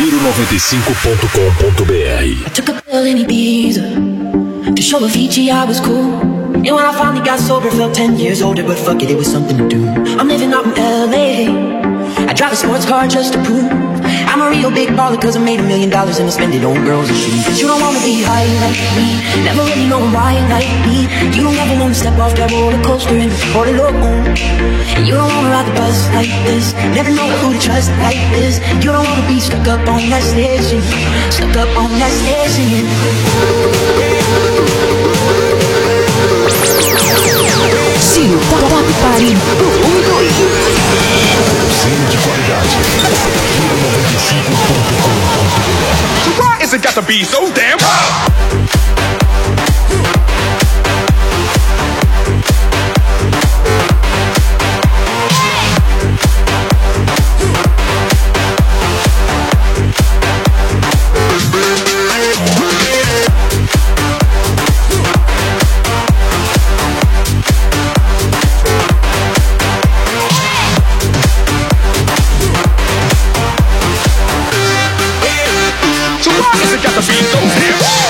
Giro95.com.br. I took a pill in Ibiza to show Avicii I was cool. And when I finally got sober, felt 10 years older, but fuck it, it was something to do. I'm living out in LA. I drive a sports car just to prove I'm a real big baller, cause I made $1 million and I spend it on girls and shoes. You don't wanna be high like me, never really know why like me. You don't ever wanna step off that roller coaster and fall alone. And you don't wanna ride the bus like this, never know who to trust like this. You don't wanna be stuck up on that station, stuck up on that station. Giro Top Party do mundo. Zinho de qualidade. Giro95.com.br. Why is it got to be so damn hard? So why is it got to be so damn hard?